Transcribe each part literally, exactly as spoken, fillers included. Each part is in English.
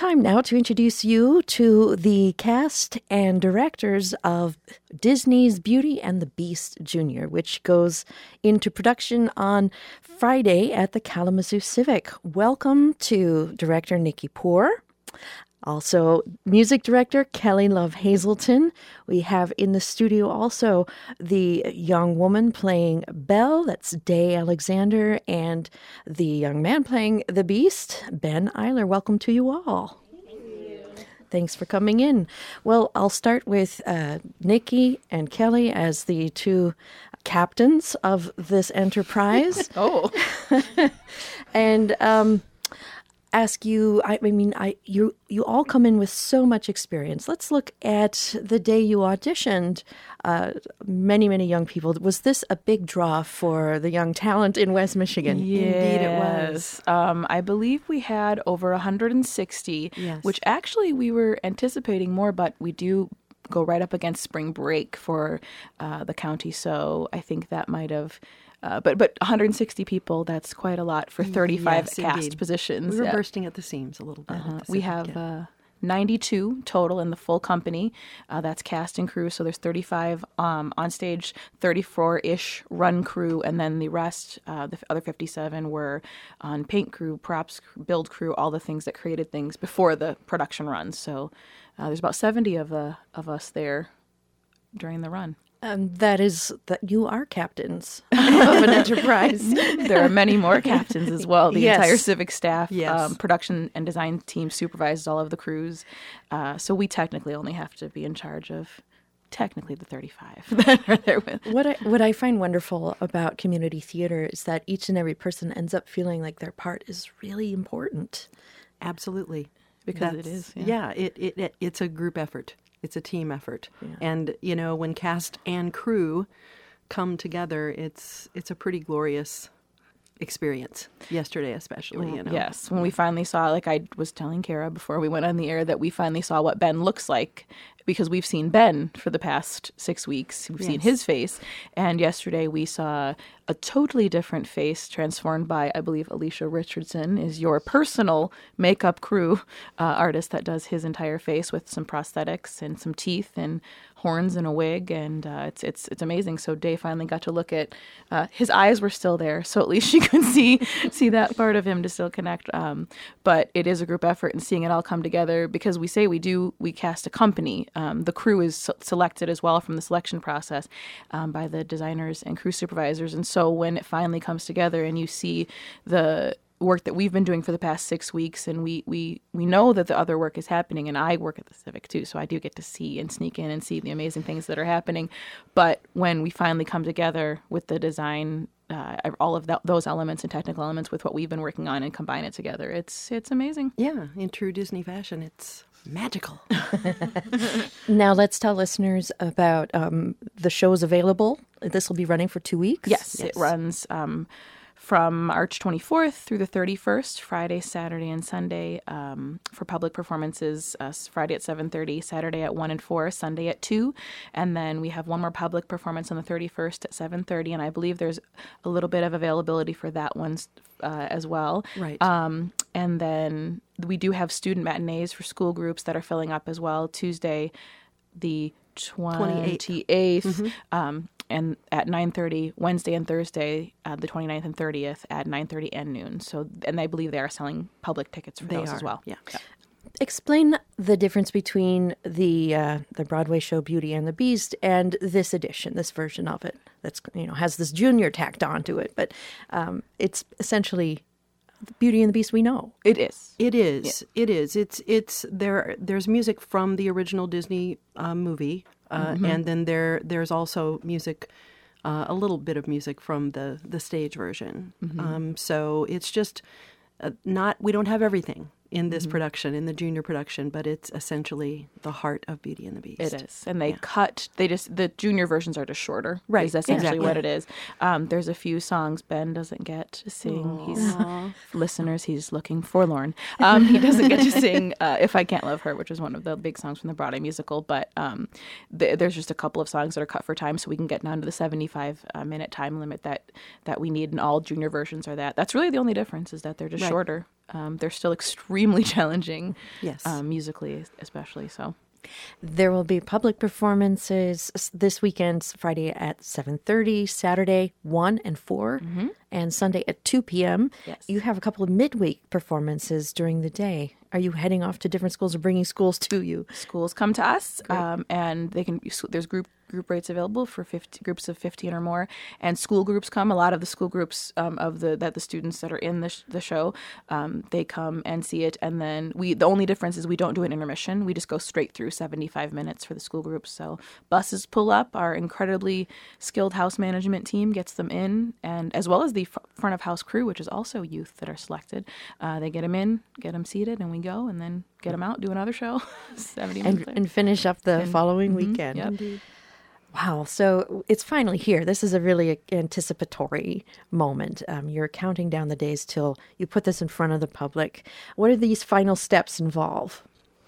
time now to introduce you to the cast and directors of Disney's Beauty and the Beast Junior, which goes into production on Friday at the Kalamazoo Civic. Welcome to director Nikki Poor. Also, music director Kelly Love Hazelton. We have in the studio also the young woman playing Belle, that's Day Alexander, and the young man playing the Beast, Ben Eiler. Welcome to you all. Thank you. Thanks for coming in. Well, I'll start with uh, Nikki and Kelly as the two captains of this enterprise. Oh. and... um ask you, I, I mean, I you you all come in with so much experience. Let's look at the day you auditioned. Uh, many, many young people. Was this a big draw for the young talent in West Michigan? Yes. Indeed it was. Um, I believe we had over one hundred sixty, yes. which actually we were anticipating more, but we do go right up against spring break for uh, the county. So I think that might have... Uh, but but one hundred sixty people, that's quite a lot for thirty-five yes, cast indeed. positions. We were yeah. bursting at the seams a little bit. Uh-huh. At the We Civic, have yeah. uh, ninety-two total in the full company. Uh, that's cast and crew. So there's thirty-five um, on stage, thirty-four-ish run crew, and then the rest, uh, the other fifty-seven, were on paint crew, props, build crew, all the things that created things before the production run. So uh, there's about seventy of, uh, of us there during the run. Um, that is that you are captains of an enterprise. There are many more captains as well. The Yes. entire Civic staff, Yes. um, production and design team supervises all of the crews. Uh, so we technically only have to be in charge of technically the thirty-five that are there with. What I what I find wonderful about community theater is that each and every person ends up feeling like their part is really important. Absolutely. Because it That's- is, yeah. Yeah, it, it, it it's a group effort. It's a team effort. Yeah. And, you know, when cast and crew come together, it's it's a pretty glorious experience. Yesterday especially, you know. Yes, when we finally saw, like I was telling Kara before we went on the air, that we finally saw what Ben looks like, because we've seen Ben for the past six weeks. We've seen Yes. his face. And yesterday we saw a totally different face transformed by, I believe, Alicia Richardson is your personal makeup crew uh, artist that does his entire face with some prosthetics and some teeth and horns and a wig. And uh, it's it's it's amazing. So Day finally got to look at, uh, his eyes were still there. So at least she could see see that part of him to still connect. Um, but it is a group effort, and seeing it all come together, because we say we do, we cast a company. Um, the crew is se- selected as well from the selection process um, by the designers and crew supervisors. And so when it finally comes together and you see the work that we've been doing for the past six weeks, and we, we, we know that the other work is happening, and I work at the Civic too, so I do get to see and sneak in and see the amazing things that are happening. But when we finally come together with the design, uh, all of that, those elements and technical elements with what we've been working on, and combine it together, it's it's amazing. Yeah, in true Disney fashion, it's magical. Now let's tell listeners about um, the shows available. This will be running for two weeks. Yes, Yes. it runs um, from March twenty-fourth through the thirty-first, Friday, Saturday, and Sunday um, for public performances, uh, Friday at seven thirty, Saturday at one and four, Sunday at two. And then we have one more public performance on the thirty-first at seven thirty, and I believe there's a little bit of availability for that one uh, as well. Right. Um, and then we do have student matinees for school groups that are filling up as well. Tuesday, the twenty-eighth, um, and at nine thirty, Wednesday and Thursday, uh, the twenty-ninth and thirtieth at nine thirty and noon. So, and I believe they are selling public tickets for They those are, as well. yeah. Explain the difference between the uh, the Broadway show Beauty and the Beast and this edition, this version of it that's, you know, has this junior tacked onto it, but um, it's essentially Beauty and the Beast we know. It is. It is. It is. It's it's there. There's music from the original Disney uh, movie, uh, Mm-hmm. and then there there's also music, uh, a little bit of music from the the stage version. Mm-hmm. Um, so it's just uh, not. We don't have everything in Mm-hmm. this production, in the junior production, but it's essentially the heart of Beauty and the Beast. It is. And they cut, they just, the junior versions are just shorter. Right, Is essentially exactly. what it is. Um, there's a few songs Ben doesn't get to sing. He's, listeners, he's looking forlorn. Um, he doesn't get to sing uh, If I Can't Love Her, which is one of the big songs from the Broadway musical. But um, th- there's just a couple of songs that are cut for time, so we can get down to the seventy-five uh, minute time limit that, that we need. And all junior versions are that. That's really the only difference, is that they're just Right. shorter. um, they're still extremely challenging, Yes. um, musically especially. So There will be public performances s- this weekend, Friday at seven thirty, Saturday one and four, and Sunday at two p.m. Yes. You have a couple of midweek performances during the day. Are you heading off to different schools or bringing schools to you? schools come to us, um, and they can. There's group group rates available for fifty, groups of fifteen or more, and school groups come. A lot of the school groups um, of the that the students that are in the sh- the show, um, they come and see it, and then we. The only difference is we don't do an intermission. We just go straight through seventy-five minutes for the school groups. So buses pull up. Our incredibly skilled house management team gets them in, and as well as the f- front of house crew, which is also youth that are selected. Uh, they get them in, get them seated, and we go, and then get them out, do another show. seventy minutes And, later. and finish up the And- following mhm, weekend. yep. Wow. So it's finally here. This is a really anticipatory moment. Um, you're counting down the days till you put this in front of the public. What do these final steps involve?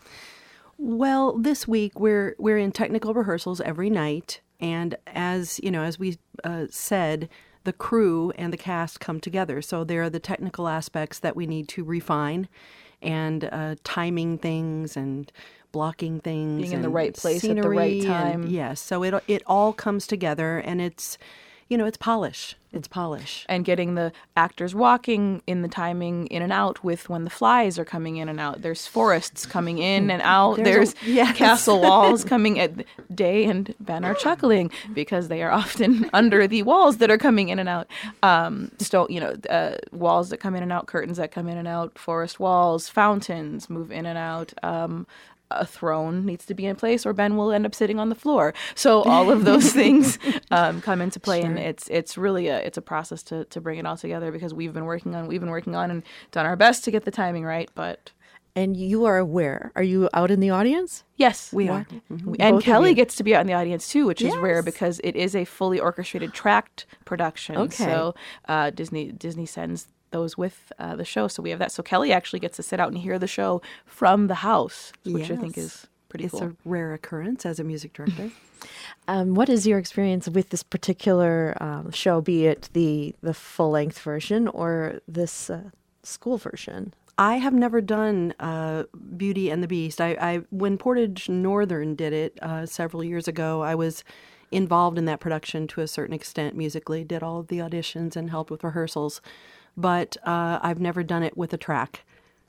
Well, this week we're we're in technical rehearsals every night, and as you know, as we uh, said, the crew and the cast come together. So there are the technical aspects that we need to refine, and uh, timing things and blocking things, Being in the and right place at the right scenery, time. and yes, so it it all comes together, and it's you know it's polish. It's polish. And getting the actors walking in the timing in and out with when the flies are coming in and out. There's forests coming in and out. There's There's, a- yes. castle walls coming at Day and Ben are chuckling because they are often under the walls that are coming in and out. Um, stone, you know, uh, walls that come in and out, curtains that come in and out, forest walls, fountains move in and out. Um, a throne needs to be in place or Ben will end up sitting on the floor. So all of those things um, come into play, and it's it's really a it's a process to, to bring it all together because we've been working on we've been working on and done our best to get the timing right. But And you are where? Are you out in the audience? yes, We are. We- And Both of Kelly you. gets to be out in the audience too, which is rare Yes. because it is a fully orchestrated tracked production. Okay. So uh, Disney Disney sends those with uh, the show, so we have that. So Kelly actually gets to sit out and hear the show from the house, which I think Yes. is pretty It's cool. a rare occurrence as a music director. Um, what is your experience with this particular um, show, be it the, the full length version or this uh, school version? I have never done uh, Beauty and the Beast. I, I when Portage Northern did it uh, several years ago, I was involved in that production to a certain extent musically, did all of the auditions and helped with rehearsals, but uh, I've never done it with a track.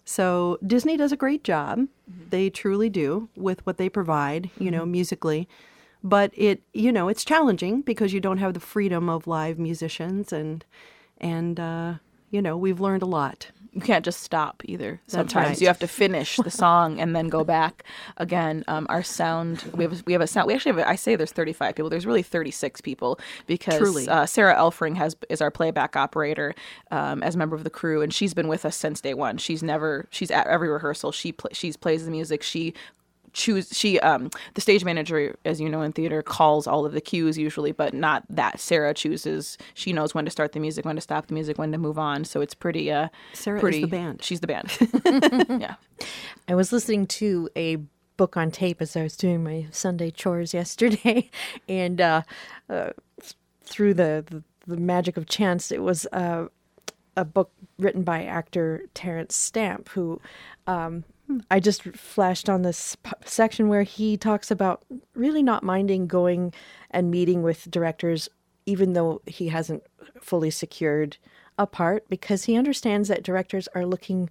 So Disney does a great job. They truly do with what they provide, you know, musically. But it, you know, it's challenging because you don't have the freedom of live musicians, and and uh, you know, we've learned a lot. You can't just stop either. That's Sometimes right. you have to finish the song and then go back again. Um, our sound, we have we have a sound. We actually have. A, I say there's thirty-five people. There's really thirty-six people because Truly. Uh, Sarah Elfring has is our playback operator um, as a member of the crew, and she's been with us since day one. She's never. She's at every rehearsal. She pl- she's plays the music. She choose she um the stage manager, as you know, in theater calls all of the cues usually, but not that. Sarah chooses. She knows when to start the music, when to stop the music, when to move on. So it's pretty uh Sarah is pretty the band. She's the band. Yeah. I was listening to a book on tape as I was doing my Sunday chores yesterday, and uh, uh, through the, the, the magic of chance, it was uh, a book written by actor Terrence Stamp, who um, I just flashed on this p- section where he talks about really not minding going and meeting with directors, even though he hasn't fully secured a part, because he understands that directors are looking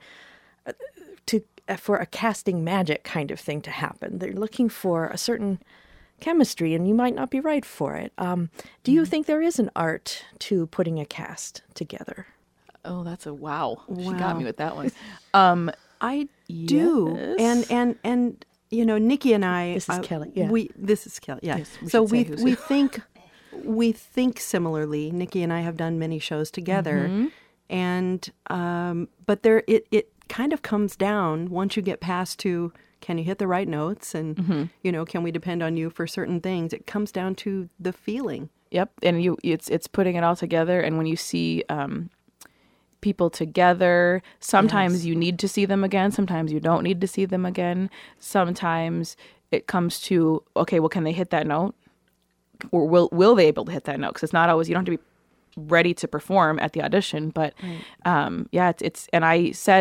to for a casting magic kind of thing to happen. They're looking for a certain chemistry, and you might not be right for it. Um, do you think there is an art to putting a cast together? Oh, that's a wow. She Wow. got me with that one. Um, I do, Yes. and and and you know, Nikki and I. This is uh, Kelly, yeah. We this is Kelly. Yeah. Yes, we so should say we who's we who. think we think similarly. Nikki and I have done many shows together, Mm-hmm. and um, but there it it kind of comes down once you get past to can you hit the right notes, and Mm-hmm. you know, can we depend on you for certain things? It comes down to the feeling. Yep, and you it's it's putting it all together, and when you see um, people together, sometimes Yes. you need to see them again, sometimes you don't need to see them again. Sometimes it comes to, okay, well, can they hit that note, or will will they be able to hit that note? Because it's not always, you don't have to be ready to perform at the audition, but um, yeah, it's, it's and I said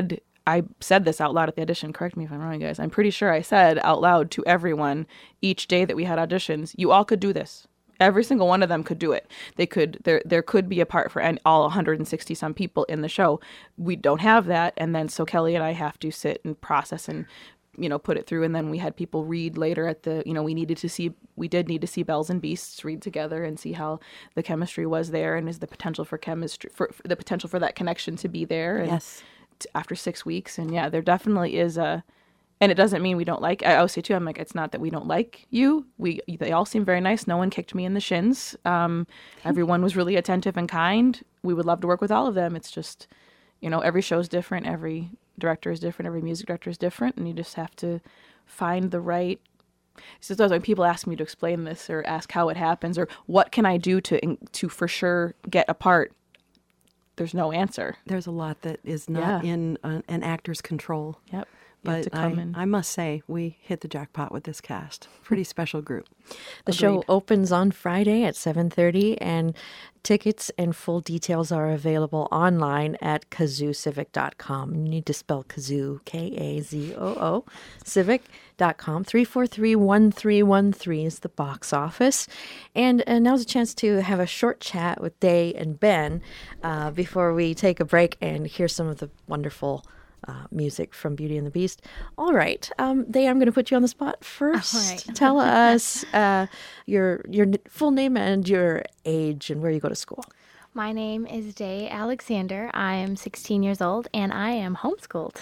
I said this out loud at the audition. Correct me if I'm wrong, guys. I'm pretty sure I said out loud to everyone each day that we had auditions, you all could do this. Every single one of them could do it. They could, there there could be a part for any, all one hundred sixty some people in the show. We don't have that. And then so Kelly and I have to sit and process and, you know, put it through. And then we had people read later at the, you know, we needed to see, we did need to see Bells and Beasts read together and see how the chemistry was there and is the potential for chemistry, for, for the potential for that connection to be there. And Yes. t- after six weeks. And yeah, there definitely is a, and it doesn't mean we don't like, I always say too, I'm like, it's not that we don't like you. We, they all seem very nice. No one kicked me in the shins. Um, everyone was really attentive and kind. We would love to work with all of them. It's just, you know, every show's different. Every director is different. Every music director is different. And you just have to find the right, so sometimes when people ask me to explain this or ask how it happens or what can I do to, to for sure get a part, there's no answer. There's a lot that is not Yeah. in uh, an actor's control. Yep. You have But to I, come in. I must say, we hit the jackpot with this cast. Pretty special group. The show Agreed. opens on Friday at seven thirty, and tickets and full details are available online at kazoo civic dot com. You need to spell kazoo, K A Z O O, civic dot com. three four three, one three one three is the box office. And, and now's a chance to have a short chat with Day and Ben uh, before we take a break and hear some of the wonderful Uh, music from Beauty and the Beast. All right. Um, Day, I'm going to put you on the spot first. All right. Tell us uh, your your n- full name and your age and where you go to school. My name is Day Alexander. I am sixteen years old and I am homeschooled.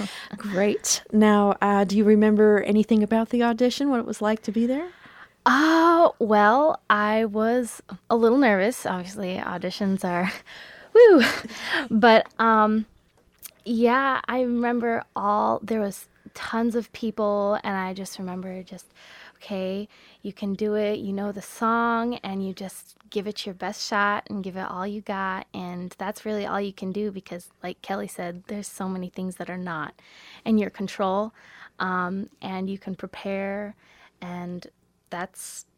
Great. Now, uh, do you remember anything about the audition, what it was like to be there? Oh, well, I was a little nervous. Obviously, auditions are woo. But um yeah, I remember all, there was tons of people, and I just remember just, okay, you can do it, you know the song, and you just give it your best shot and give it all you got, and that's really all you can do because, like Kelly said, there's so many things that are not in your control, um, and you can prepare, and that's,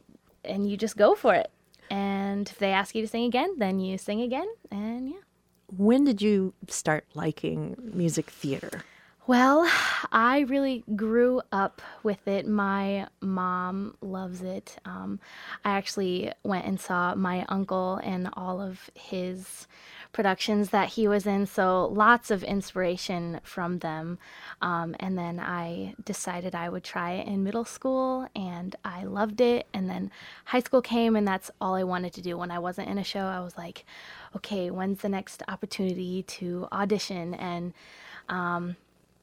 and you just go for it. And if they ask you to sing again, then you sing again, and yeah. When did you start liking music theater? Well, I really grew up with it. My mom loves it. Um, I actually went and saw my uncle in all of his productions that he was in, so lots of inspiration from them. Um, and then I decided I would try it in middle school, and I loved it. And then high school came, and that's all I wanted to do. When I wasn't in a show, I was like, okay, when's the next opportunity to audition? And um,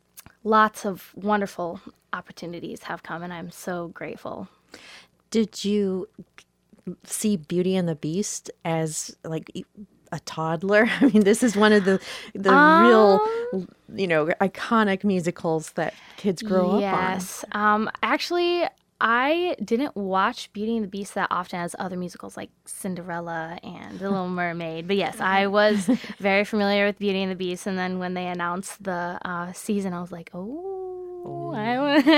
lots of wonderful opportunities have come, and I'm so grateful. Did you see Beauty and the Beast as like a toddler? I mean, this is one of the the Um, real, you know, iconic musicals that kids grow up Yes. Um, actually, I didn't watch Beauty and the Beast that often as other musicals like Cinderella and The Little Mermaid. But yes, I was very familiar with Beauty and the Beast. And then when they announced the uh, season, I was like, oh, I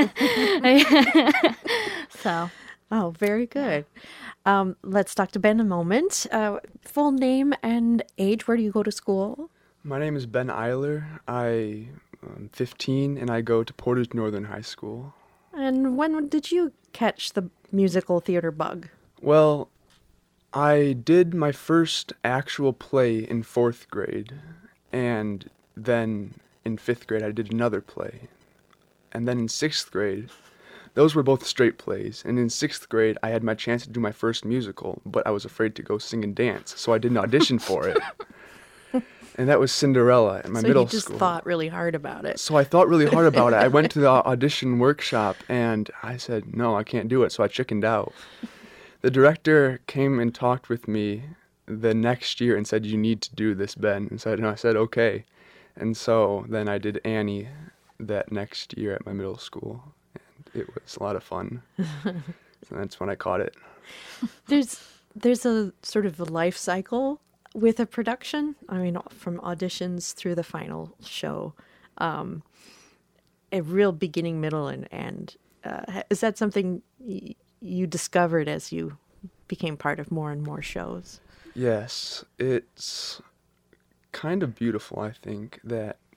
want. So, on. Oh, very good. Um, let's talk to Ben a moment. Uh, full name and age. Where do you go to school? My name is Ben Eiler. I am fifteen and I go to Portage Northern High School. And when did you catch the musical theater bug? Well, I did my first actual play in fourth grade, and then in fifth grade I did another play. And then in sixth grade, those were both straight plays, and in sixth grade I had my chance to do my first musical, but I was afraid to go sing and dance, so I didn't audition for it. And that was Cinderella at my so middle you just school. thought really hard about it. So I thought really hard about it. I went to the audition workshop and I said, no, I can't do it. So I chickened out. The director came and talked with me the next year and said, you need to do this, Ben. And so I said, okay. And so then I did Annie that next year at my middle school. And it was a lot of fun. So that's when I caught it. There's there's a sort of a life cycle with a production. I mean, from auditions through the final show, um, a real beginning, middle, and end. Uh, is that something y- you discovered as you became part of more and more shows? Yes, it's kind of beautiful, I think, that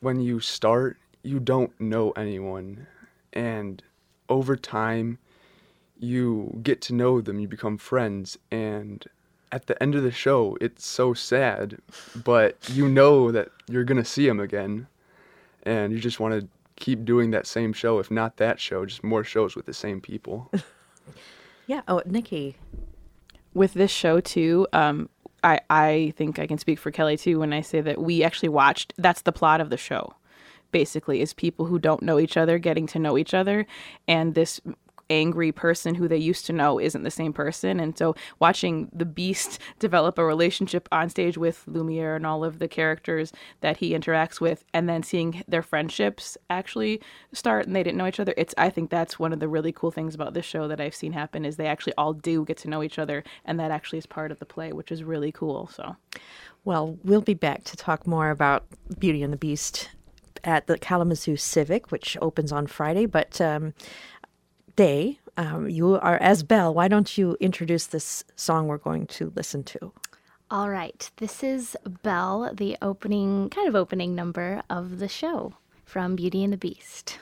when you start, you don't know anyone. And over time, you get to know them, you become friends. And at the end of the show, it's so sad, but you know that you're going to see them again. And you just want to keep doing that same show, if not that show, just more shows with the same people. Yeah. Oh, Nikki. With this show, too, um, I, I think I can speak for Kelly, too, when I say that we actually watched, that's the plot of the show, basically, is people who don't know each other getting to know each other. And this angry person who they used to know isn't the same person. And so watching the Beast develop a relationship on stage with Lumiere and all of the characters that he interacts with, and then seeing their friendships actually start and they didn't know each other, it's I think that's one of the really cool things about this show that I've seen happen, is they actually all do get to know each other, and that actually is part of the play, which is really cool. So, well, we'll be back to talk more about Beauty and the Beast at the Kalamazoo Civic, which opens on Friday, but um Day, um, you are as Belle. Why don't you introduce this song we're going to listen to? All right. This is Belle, the opening, kind of opening number of the show from Beauty and the Beast.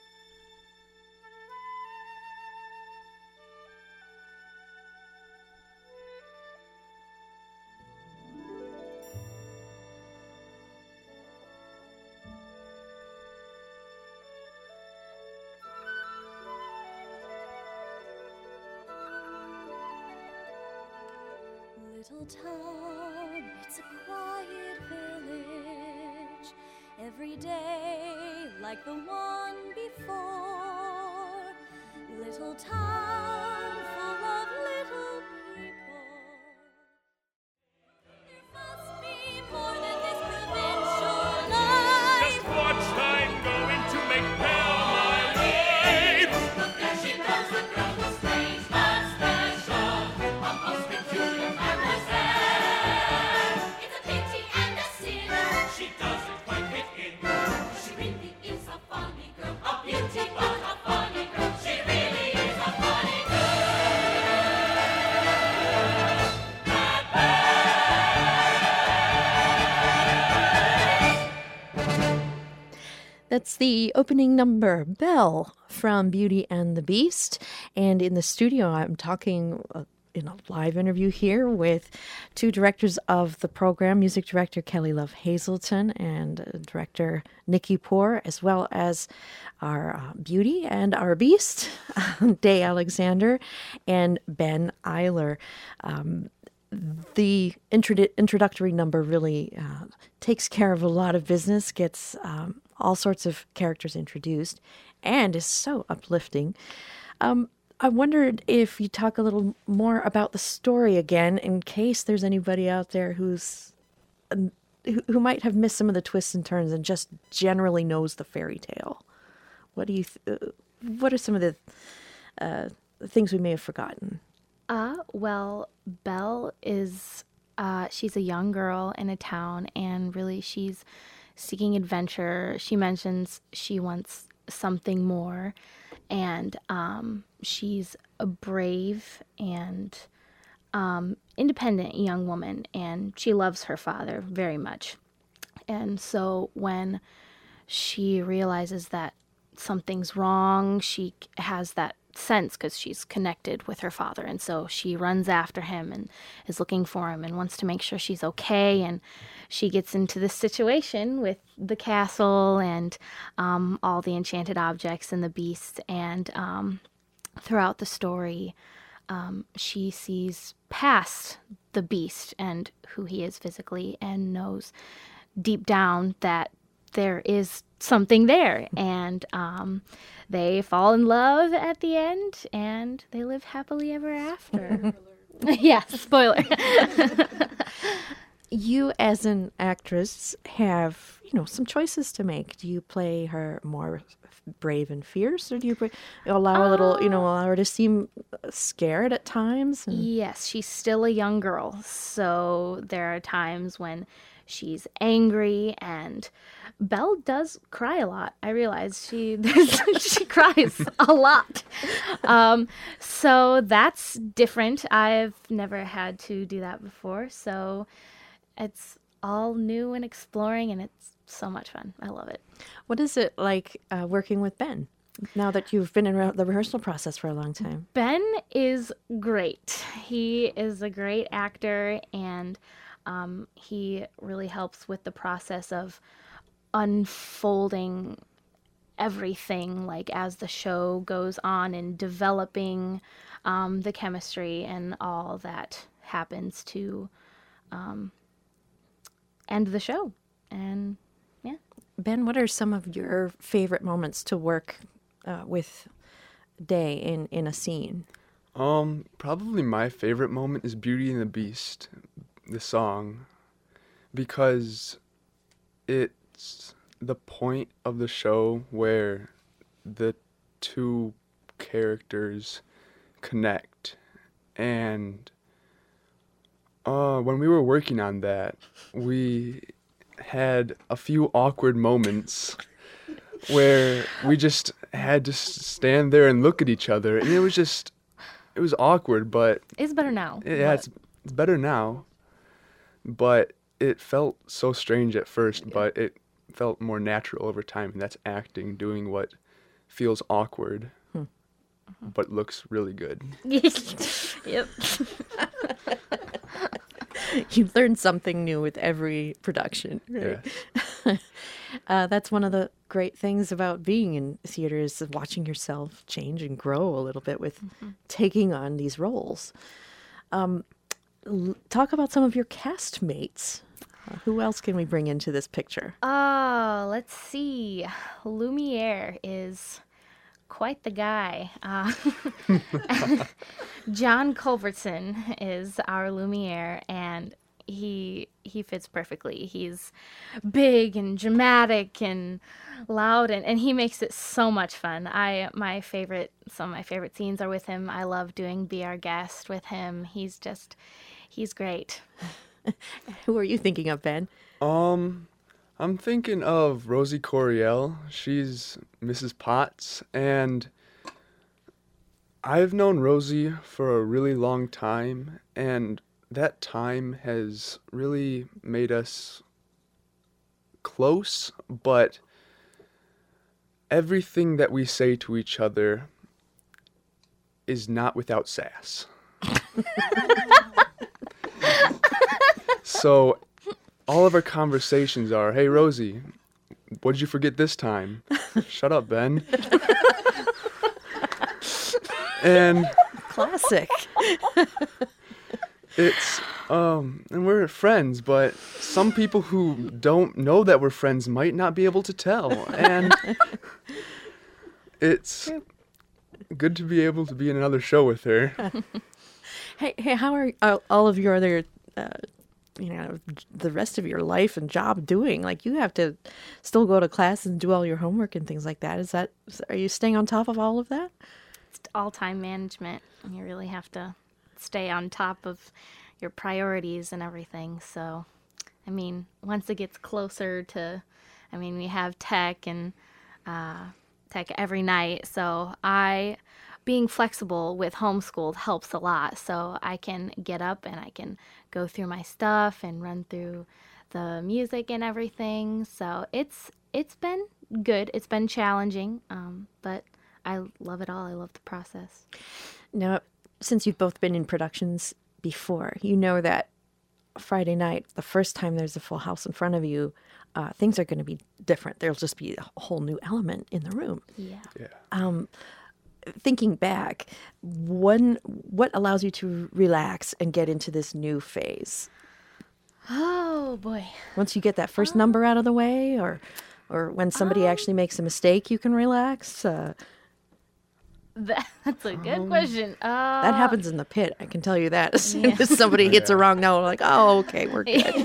Little town, it's a quiet village. Every day like the one before. Little town full of little people. There must be more than this provincial life. Just watch, I'm going to make Belle my wife. Look, there she goes, the girl who's strange but special. A most peculiar mademoiselle. It's a pity and a sin. She doesn't quite fit in. She really is a funny girl. A beauty but a funny girl. She really is a funny girl. That's the opening number, Belle, from Beauty and the Beast. And in the studio, I'm talking uh, in a live interview here with two directors of the program, music director Kelly Love Hazelton and uh, director Nikki Poor, as well as our uh, Beauty and our Beast, Day Alexander and Ben Eiler. Um, the intro- introductory number really uh, takes care of a lot of business, gets um, all sorts of characters introduced, and is so uplifting. Um, I wondered if you talk a little more about the story again, in case there's anybody out there who's um, who, who might have missed some of the twists and turns and just generally knows the fairy tale. What do you? Th- uh, what are some of the uh, things we may have forgotten? Uh, well, Belle is, uh, she's a young girl in a town, and really she's seeking adventure. She mentions she wants something more, and um, she's a brave and um, independent young woman, and she loves her father very much. And so when she realizes that something's wrong, she has that sense because she's connected with her father, and so she runs after him and is looking for him and wants to make sure she's okay. And she gets into this situation with the castle and um, all the enchanted objects and the beasts, and um, throughout the story um, she sees past the beast and who he is physically, and knows deep down that there is something there, and um, they fall in love at the end, and they live happily ever after. Yeah, spoiler. You, as an actress, have, you know, some choices to make. Do you play her more brave and fierce, or do you allow a little, you know, allow her to seem scared at times? And... Yes, she's still a young girl, so there are times when she's angry, and Belle does cry a lot. I realize she she cries a lot. Um, so that's different. I've never had to do that before, so it's all new and exploring, and it's so much fun. I love it. What is it like uh, working with Ben now that you've been in re- the rehearsal process for a long time? Ben is great. He is a great actor, and um, he really helps with the process of unfolding everything, like as the show goes on, and developing um, the chemistry and all that happens to um, end the show. And yeah. Ben, what are some of your favorite moments to work uh, with Day in, in a scene? Um, probably my favorite moment is Beauty and the Beast, the song, because it's the point of the show where the two characters connect. And uh, when we were working on that, we had a few awkward moments where we just had to s- stand there and look at each other, and it was just, it was awkward, but It's better now. yeah, but- it's, it's better now. But it felt so strange at first, but it felt more natural over time, and that's acting, doing what feels awkward, but looks really good. Yep. You learn something new with every production, right? Yeah. Uh, that's one of the great things about being in theater is watching yourself change and grow a little bit with taking on these roles. Um, l- talk about some of your castmates. Uh, who else can we bring into this picture? Oh, let's see. Lumiere is quite the guy. Uh, John Culbertson is our Lumiere, and he he fits perfectly. He's big and dramatic and loud, and, and he makes it so much fun. I my favorite some of my favorite scenes are with him. I love doing Be Our Guest with him. He's just he's great. Who are you thinking of, Ben? Um, I'm thinking of Rosie Coriel. She's Missus Potts, and I've known Rosie for a really long time, and that time has really made us close, but everything that we say to each other is not without sass. So all of our conversations are, hey, Rosie, what'd you forget this time? Shut up, Ben. And Classic. it's, um, and we're friends, but some people who don't know that we're friends might not be able to tell. And it's good to be able to be in another show with her. Hey, hey, how are uh, all of your other, uh, you know, the rest of your life and job doing? Like, you have to still go to class and do all your homework and things like that. Is that, are you staying on top of all of that? It's all time management. You really have to stay on top of your priorities and everything. So, I mean, once it gets closer to, I mean, we have tech and uh, tech every night. So I, being flexible with homeschooled helps a lot. So I can get up and I can go through my stuff and run through the music and everything. So it's it's been good. It's been challenging, um, but I love it all. I love the process. Now, since you've both been in productions before, you know that Friday night, the first time there's a full house in front of you, uh, things are going to be different. There'll just be a whole new element in the room. Yeah. Yeah. Thinking back, one, what allows you to relax and get into this new phase? Oh boy. Once you get that first number out of the way, or or when somebody actually makes a mistake, you can relax? Uh, That, that's a good question. Uh, that happens in the pit, I can tell you that. As soon as somebody hits a wrong note, like, oh, okay, we're good.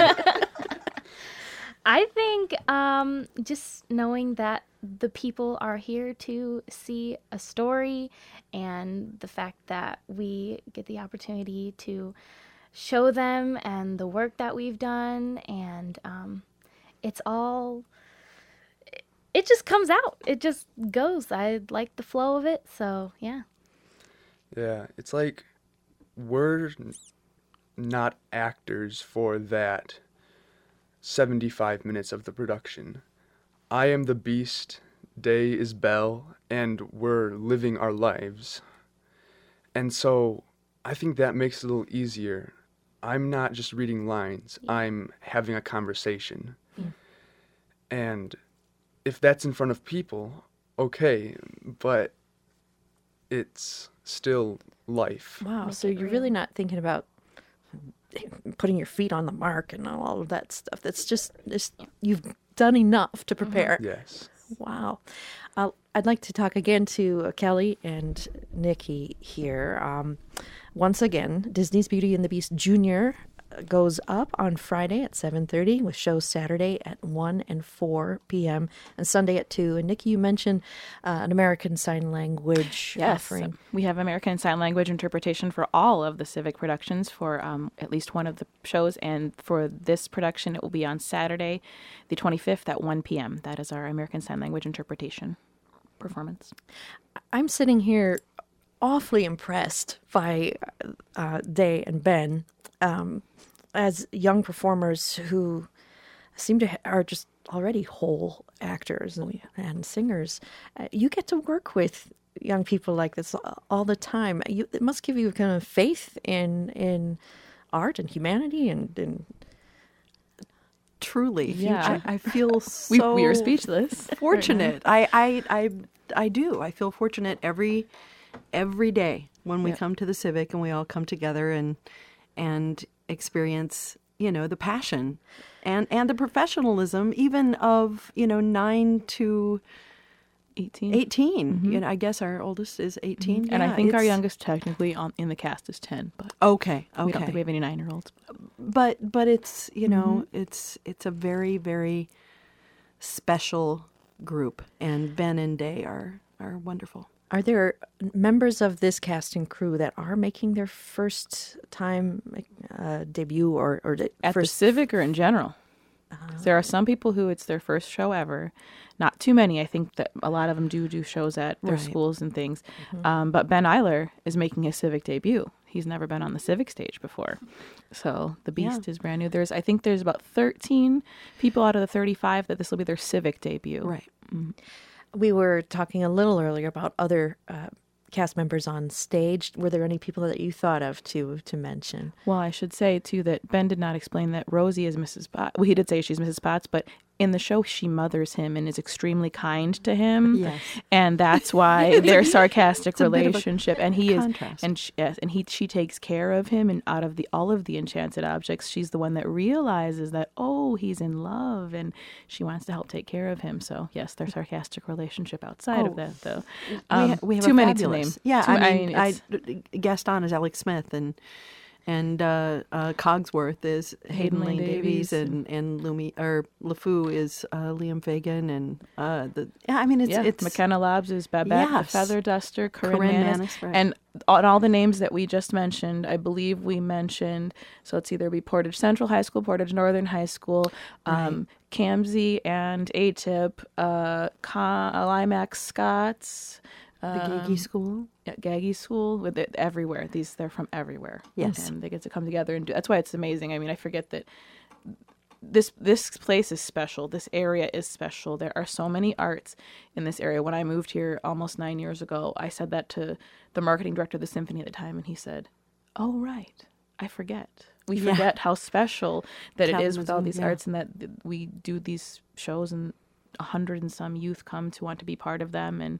I think um, just knowing that the people are here to see a story, and the fact that we get the opportunity to show them and the work that we've done, and um, it's all, it just comes out. It just goes. I like the flow of it, so yeah. Yeah, it's like we're n- not actors for that. seventy-five minutes of the production. I am the Beast, Day is Belle, and we're living our lives. And so I think that makes it a little easier. I'm not just reading lines, I'm having a conversation. Yeah. And if that's in front of people, okay, but it's still life. Wow. So you're really not thinking about putting your feet on the mark and all of that stuff. That's just, it's, you've done enough to prepare. Yes. Wow. Uh, I'd like to talk again to uh, Kelly and Nikki here. Um, once again, Disney's Beauty and the Beast Junior goes up on Friday at seven thirty with shows Saturday at one and four p.m. and Sunday at two. And Nikki, you mentioned uh, an American Sign Language Yes, offering. we have American Sign Language interpretation for all of the Civic productions for um, at least one of the shows. And for this production, it will be on Saturday, the twenty-fifth at one p.m. That is our American Sign Language interpretation performance. I'm sitting here awfully impressed by uh, Day and Ben um, as young performers who seem to ha- are just already whole actors and, and singers. Uh, you get to work with young people like this all the time. You, it must give you kind of faith in in art and humanity and, and Truly, Yeah, I, I feel We, so we are speechless. fortunate. I, I, I, I do. I feel fortunate every every day when we Yep. come to the Civic and we all come together and and experience, you know, the passion and and the professionalism even of, you know, nine to eighteen. eighteen. You know, I guess our oldest is eighteen. And I Yeah, think our it's- youngest technically on, in the cast is ten, but Okay, okay. we don't think we have any nine-year-olds. but but it's, you know, it's it's a very very special group, and Ben and Day are are wonderful. are there members of this cast and crew that are making their first time uh, debut or, or the At the first Civic or in general? 'Cause there are some people who it's their first show ever. Not too many. I think that a lot of them do do shows at their Right. schools and things. Um, but Ben Eiler is making his Civic debut. He's never been on the Civic stage before. So the Beast Yeah. is brand new. There's, I think there's about thirteen people out of the thirty-five that this will be their Civic debut. Right. We were talking a little earlier about other uh, cast members on stage. Were there any people that you thought of to to mention? Well, I should say, too, that Ben did not explain that Rosie is Missus Potts. Well, he did say she's Missus Potts, but in the show, she mothers him and is extremely kind to him. Yes. And that's why their sarcastic It's a bit of a relationship. And he is, contrast. and she, yes, and he, she takes care of him. And out of the all of the enchanted objects, she's the one that realizes that, oh, he's in love, and she wants to help take care of him. So yes, their sarcastic relationship outside of Oh. that, though. we, Um, ha- we have too a many fabulous. to name. Yeah, Too- I mean, I, it's- Gaston is Alex Smith, and and uh, uh, Cogsworth is Hayden Lane Davies, Davies, and and Lumi or LeFou is uh, Liam Fagan, and uh, the yeah, I mean it's yeah, it's McKenna Lobbs is Babette Yes. the Feather Duster, Corinne, Corinne Manis, Manis, right. and on all the names that we just mentioned, I believe we mentioned. So it's either be Portage Central High School, Portage Northern High School, um, Camsey and A T I P, uh, Con- Limax Scots, the um, Gaggy School. yeah, Gaggy School, with it everywhere. These they're from everywhere. Yes. and they get to come together and do. That's why it's amazing. I mean, I forget that this this place is special. This area is special. There are so many arts in this area. When I moved here almost nine years ago, I said that to the marketing director of the symphony at the time, and he said, "Oh, right, I forget. We Yeah. forget how special that it is with all Capitalism, these yeah. arts, and that th- we do these shows, and a hundred and some youth come to want to be part of them, and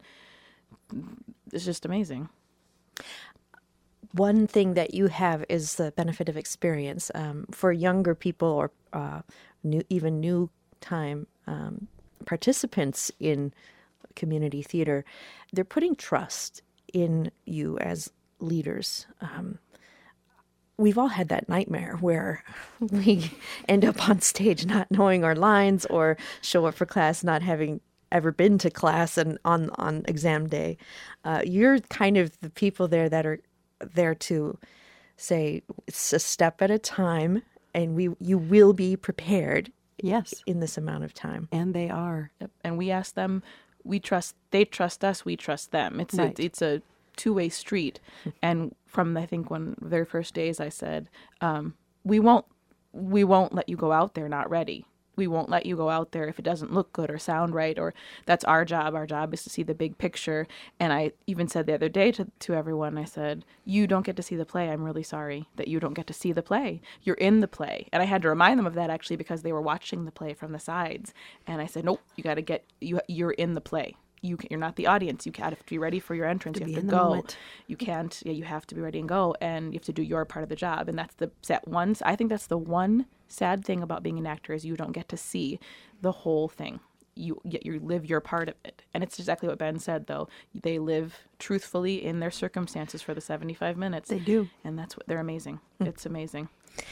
it's just amazing." One thing that you have is the benefit of experience. Um, for younger people or uh, new, even new time um, participants in community theater, they're putting trust in you as leaders. Um, we've all had that nightmare where we end up on stage not knowing our lines or show up for class not having ever been to class and on, on exam day. Uh, you're kind of the people there that are there to say it's a step at a time and we you will be prepared Yes, in this amount of time. and they are. Yep. And we ask them, we trust, they trust us, we trust them. It's Right. a, it's a two-way street. And from, I think, one of their first days, I said, um, we won't, we won't let you go out there not ready. We won't let you go out there if it doesn't look good or sound right, or that's our job. Our job is to see the big picture. And I even said the other day to, to everyone, I said, you don't get to see the play. I'm really sorry that you don't get to see the play. You're in the play. And I had to remind them of that actually because they were watching the play from the sides. And I said, nope, you got to get, you, you're in the play. You can, you're not the audience. You have to be ready for your entrance. To you be have in to the go. moment. You can't. Yeah, you have to be ready and go, and you have to do your part of the job. And that's the set one. I think that's the one sad thing about being an actor is you don't get to see the whole thing. You get you live your part of it, and it's exactly what Ben said. Though they live truthfully in their circumstances for the seventy-five minutes. They do, and that's what they're amazing. It's amazing.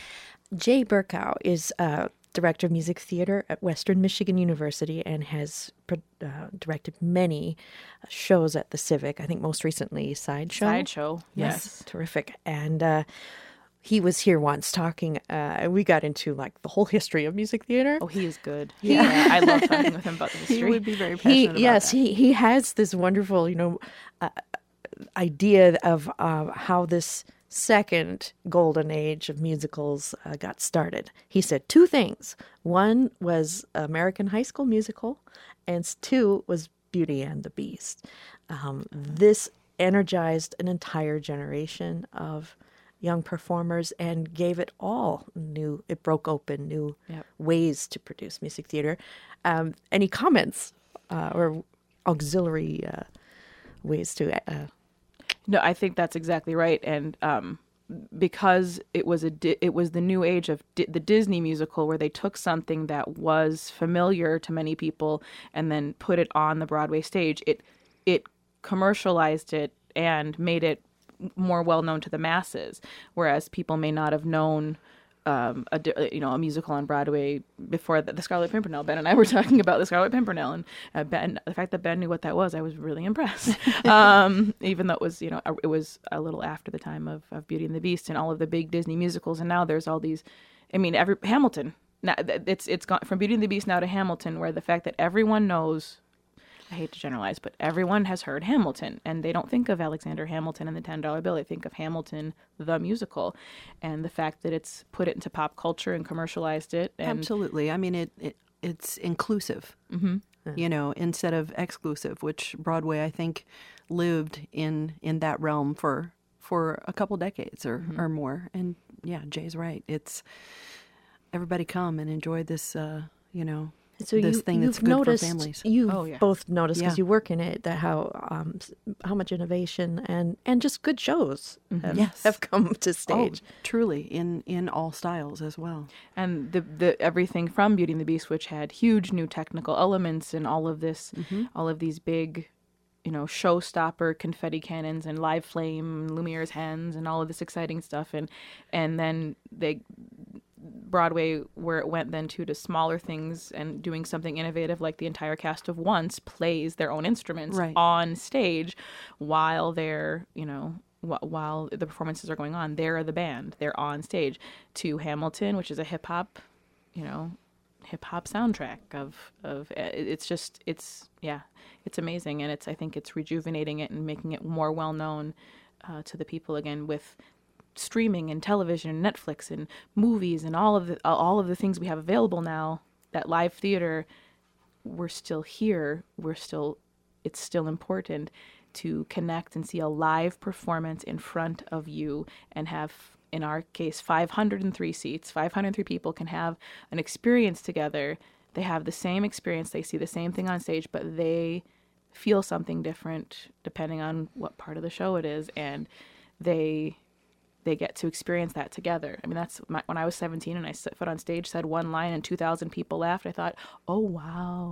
Jay Burkow is uh, director of music theater at Western Michigan University and has pro- uh, directed many shows at the Civic. I think most recently Sideshow. Sideshow, yes. Terrific. And uh, he was here once talking, uh, and we got into like the whole history of music theater. Oh, he is good. Yeah, I love talking with him about the history. he would be very He, passionate about yes, that. he, he has this wonderful, you know, uh, idea of uh, how this second golden age of musicals uh, got started. He said two things. One was American High School Musical, and s- two was Beauty and the Beast. Um, this energized an entire generation of young performers and gave it all new, it broke open new Yep. ways to produce music theater. Um, any comments uh, or auxiliary uh, ways to uh, No, I think that's exactly right, and um, because it was a di- it was the new age of di- the Disney musical, where they took something that was familiar to many people and then put it on the Broadway stage. It it commercialized it and made it more well known to the masses, whereas people may not have known. Um, a di- you know a musical on Broadway before the, the Scarlet Pimpernel. Ben and I were talking about the Scarlet Pimpernel, and uh, Ben, the fact that Ben knew what that was, I was really impressed. um, even though it was you know a, it was a little after the time of, of Beauty and the Beast and all of the big Disney musicals, and now there's all these. I mean, every Hamilton. Now it's it's gone from Beauty and the Beast now to Hamilton, where the fact that everyone knows. I hate to generalize, but everyone has heard Hamilton, and they don't think of Alexander Hamilton and the ten dollar bill. They think of Hamilton, the musical, and the fact that it's put it into pop culture and commercialized it. And Absolutely. I mean, it, it it's inclusive, mm-hmm. you know, instead of exclusive, which Broadway, I think, lived in in that realm for for a couple decades or, mm-hmm. or more. And yeah, Jay's right. It's everybody come and enjoy this, uh, you know, So this you, thing that's you've good noticed, for families. You've Oh, yeah. both noticed because Yeah. you work in it that how um, s- how much innovation and, and just good shows have, Yes. have come to stage. Oh, truly, in in all styles as well. and the the everything from Beauty and the Beast, which had huge new technical elements and all of this, all of these big, you know, showstopper confetti cannons and live flame, Lumiere's hands, and all of this exciting stuff, and and then they. Broadway, where it went then to to smaller things and doing something innovative, like the entire cast of Once plays their own instruments Right. on stage while they're, you know, wh- while the performances are going on. They're the band. They're on stage. To Hamilton, which is a hip hop, you know, hip hop soundtrack of of it- it's just it's yeah, it's amazing, and it's I think it's rejuvenating it and making it more well known uh, to the people again with streaming and television and Netflix and movies and all of the all of the things we have available now. That live theater, we're still here. We're still, it's still important to connect and see a live performance in front of you and have, in our case, five hundred three seats. five hundred three people can have an experience together. They have the same experience. They see the same thing on stage, but they feel something different depending on what part of the show it is, and they they get to experience that together. I mean, that's my, when I was seventeen and I set foot on stage, said one line, and two thousand people laughed. I thought, oh wow,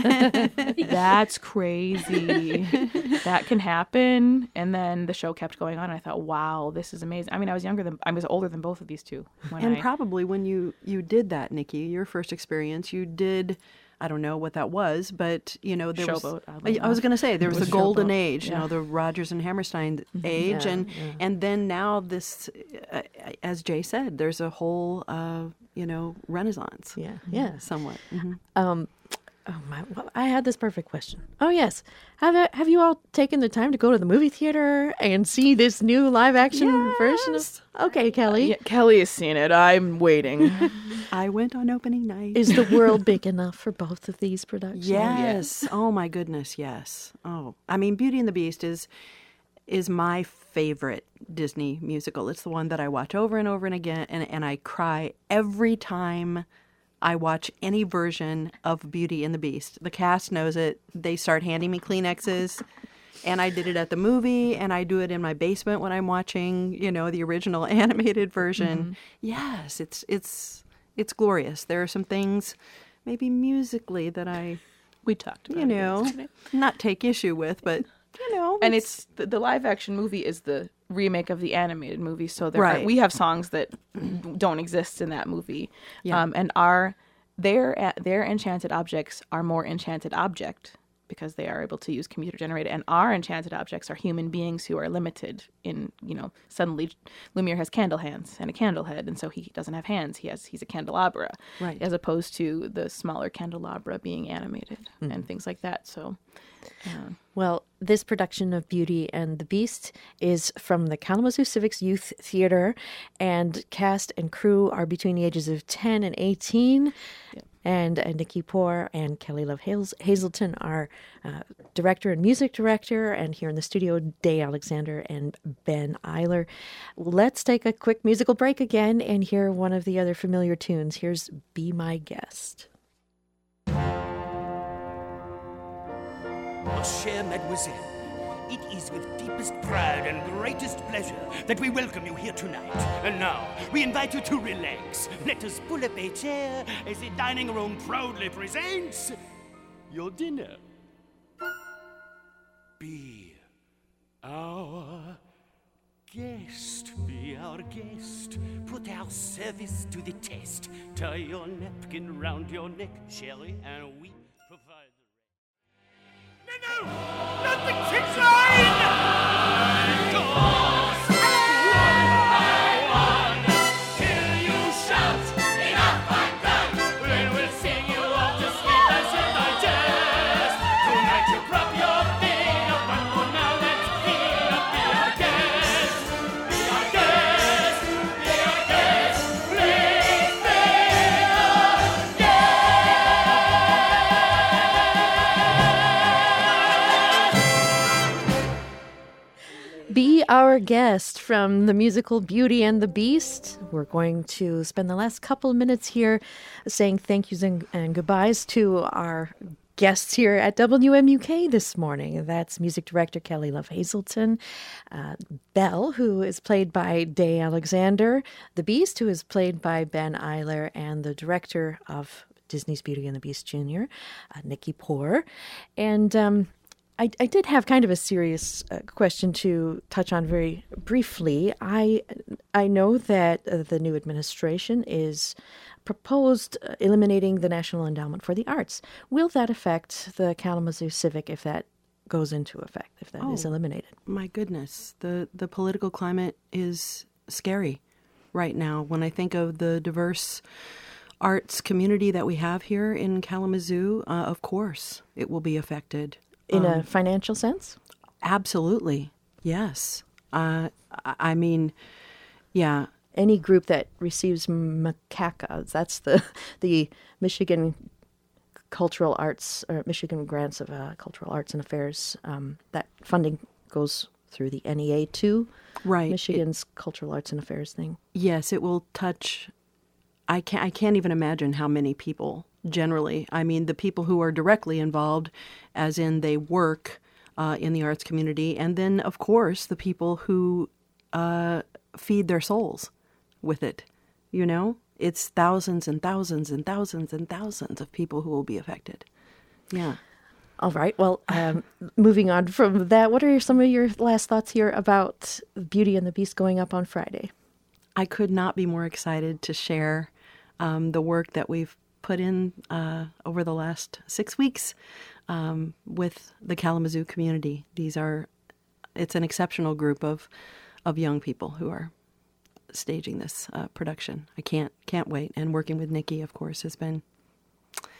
that's crazy. That can happen. And then the show kept going on. And I thought, wow, this is amazing. I mean, I was younger than I was older than both of these two. When And I, probably when you, you did that, Nikki, your first experience, you did, I don't know what that was, but, you know, there Showboat, was, oddly I, I was enough. going to say, there was, was the golden Showboat, age, you yeah. know, the Rodgers and Hammerstein age. Yeah, and, yeah. and then now this, uh, as Jay said, there's a whole, uh, you know, renaissance. Yeah, yeah. Somewhat. Mhm. Um, Oh my! Well, I had this perfect question. Oh yes, have have you all taken the time to go to the movie theater and see this new live action version of? Okay, Kelly. Yeah, Kelly has seen it. I'm waiting. I went on opening night. Is the world big enough for both of these productions? Yes. Oh my goodness, yes. Oh, I mean, Beauty and the Beast is is my favorite Disney musical. It's the one that I watch over and over and again, and, and I cry every time I watch any version of Beauty and the Beast. The cast knows it. They start handing me Kleenexes. And I did it at the movie, and I do it in my basement when I'm watching, you know, the original animated version. Mm-hmm. Yes, it's it's it's glorious. There are some things, maybe musically, that I, we talked about you know, it not take issue with, but you know, and it's, it's the, the live action movie is the remake of the animated movie, so there right. are, we have songs that don't exist in that movie, yeah. um, and our their their enchanted objects are more enchanted object because they are able to use computer generated, and our enchanted objects are human beings who are limited in, you know, suddenly Lumiere has candle hands and a candle head, and so he doesn't have hands. He has he's a candelabra, right, as opposed to the smaller candelabra being animated mm. and things like that. So. Yeah. Well, this production of Beauty and the Beast is from the Kalamazoo Civics Youth Theater, and cast and crew are between the ages of ten and eighteen. Yep. And uh, Nikki Poor and Kelly Love Hazelton are uh, director and music director, and here in the studio, Day Alexander and Ben Eiler. Let's take a quick musical break again and hear one of the other familiar tunes. Here's Be My Guest. Mon cher mademoiselle, it is with deepest pride and greatest pleasure that we welcome you here tonight. And now, we invite you to relax. Let us pull up a chair as the dining room proudly presents your dinner. Be our guest, be our guest. Put our service to the test. Tie your napkin round your neck, Sherry, and we provide the... No, not the kitchen! Till you shout, enough and done. Then we'll sing you off to sleep as you digest. Tonight you prop your feet up, but for now let's clean up. Be our guest, be our guest, be our guest. Please be our guest. Be Our Guest from the musical Beauty and the Beast. We're going to spend the last couple of minutes here saying thank yous and, and goodbyes to our guests here at W M U K this morning. That's music director Kelly Love Hazelton, uh, Belle, who is played by Day Alexander, the Beast, who is played by Ben Eiler, and the director of Disney's Beauty and the Beast Junior, uh, Nikki Poor. And um, I, I did have kind of a serious uh, question to touch on very briefly. I I know that uh, the new administration is proposed uh, eliminating the National Endowment for the Arts. Will that affect the Kalamazoo Civic if that goes into effect, if that oh, is eliminated? My goodness, the the political climate is scary right now. When I think of the diverse arts community that we have here in Kalamazoo, uh, of course it will be affected. In um, a financial sense? Absolutely, yes. Uh, I I mean, yeah. Any group that receives M C A C A, that's the the Michigan Cultural Arts, or Michigan Grants of uh, Cultural Arts and Affairs, um, that funding goes through the N E A too, right? Michigan's it, Cultural Arts and Affairs thing. Yes, it will touch. I can't. I can't even imagine how many people. Generally, I mean, the people who are directly involved, as in they work uh, in the arts community, and then, of course, the people who uh, feed their souls with it. You know, it's thousands and thousands and thousands and thousands of people who will be affected. Yeah. All right. Well, um, moving on from that, what are some of your last thoughts here about Beauty and the Beast going up on Friday? I could not be more excited to share um, the work that we've put in uh, over the last six weeks um, with the Kalamazoo community. These are, it's an exceptional group of of young people who are staging this uh, production. I can't can't wait. And working with Nikki, of course, has been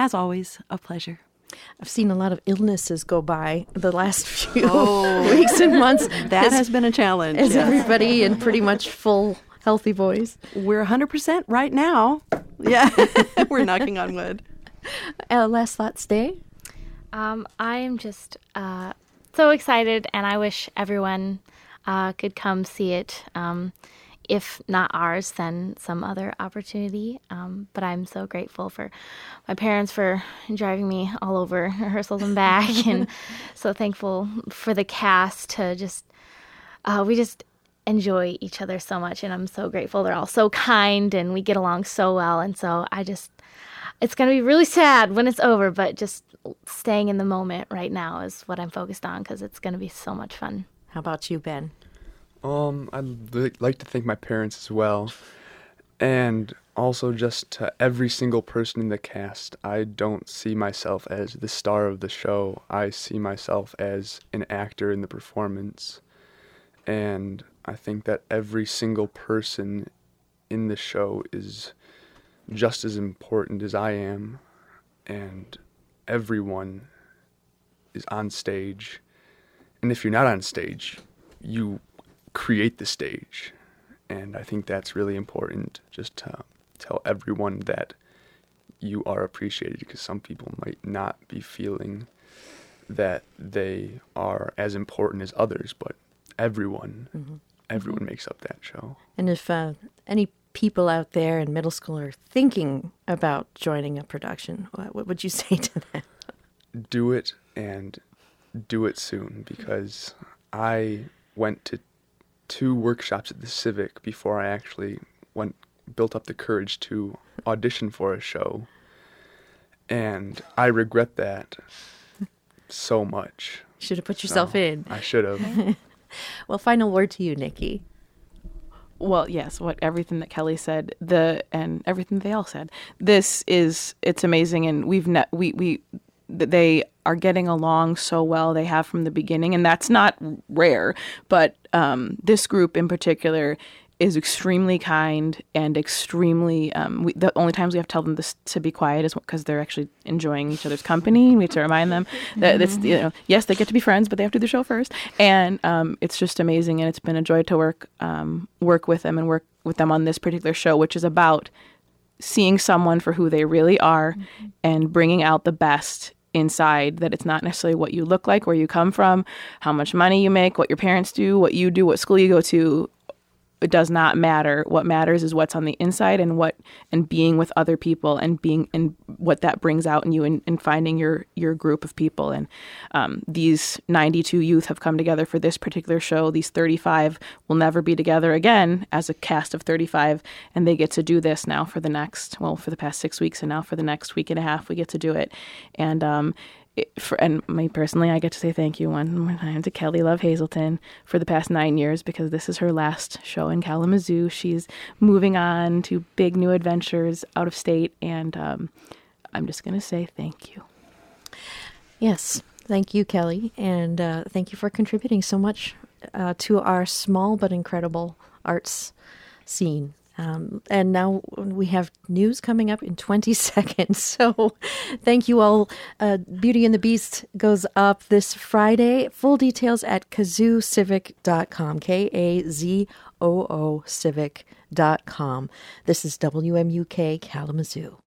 As always, a pleasure. I've seen a lot of illnesses go by the last few Oh. weeks and months. That As- has been a challenge. Is yes. everybody in pretty much full, healthy voice? We're one hundred percent right now. Yeah, we're knocking on wood. Uh, last thoughts, Day? Um, I am just uh, so excited, and I wish everyone uh, could come see it. Um, if not ours, then some other opportunity. Um, but I'm so grateful for my parents for driving me all over rehearsals and back, and so thankful for the cast to just, uh, we just enjoy each other so much, and I'm so grateful. They're all so kind, and we get along so well, and so I just, it's going to be really sad when it's over, but just staying in the moment right now is what I'm focused on, because it's going to be so much fun. How about you, Ben? Um, I'd li- like to thank my parents as well, and also just to every single person in the cast. I don't see myself as the star of the show. I see myself as an actor in the performance, and I think that every single person in the show is just as important as I am, and everyone is on stage. And if you're not on stage, you create the stage. And I think that's really important, just to tell everyone that you are appreciated, because some people might not be feeling that they are as important as others, but everyone, mm-hmm. everyone makes up that show. And if uh, any people out there in middle school are thinking about joining a production, what, what would you say to them? Do it, and do it soon, because I went to two workshops at the Civic before I actually went built up the courage to audition for a show, and I regret that so much. You should have put yourself So, in. I should have. Well, final word to you, Nikki. Well, yes, what everything that Kelly said, the and everything they all said. This is it's amazing, and we've ne- we we they are getting along so well. They have from the beginning, and that's not rare. But um, this group in particular is extremely kind and extremely. Um, we, the only times we have to tell them this to be quiet is because they're actually enjoying each other's company. We have to remind them that it's you know yes they get to be friends, but they have to do the show first. And um, it's just amazing, and it's been a joy to work um, work with them and work with them on this particular show, which is about seeing someone for who they really are mm-hmm. and bringing out the best inside, that it's not necessarily what you look like, where you come from, how much money you make, what your parents do, what you do, what school you go to. It does not matter. What matters is what's on the inside, and what and being with other people, and being and what that brings out in you, and, and finding your your group of people. And um, these ninety-two youth have come together for this particular show. These thirty-five will never be together again as a cast of thirty-five, and they get to do this now for the next well for the past six weeks, and now for the next week and a half we get to do it. And um, It, for, and me personally, I get to say thank you one more time to Kelly Love Hazelton for the past nine years, because this is her last show in Kalamazoo. She's moving on to big new adventures out of state, and um, I'm just going to say thank you. Yes, thank you, Kelly, and uh, thank you for contributing so much uh, to our small but incredible arts scene. Um, and now we have news coming up in twenty seconds. So thank you all. Uh, Beauty and the Beast goes up this Friday. Full details at kazoo civic dot com. K A Z O O civic dot com. This is W M U K Kalamazoo.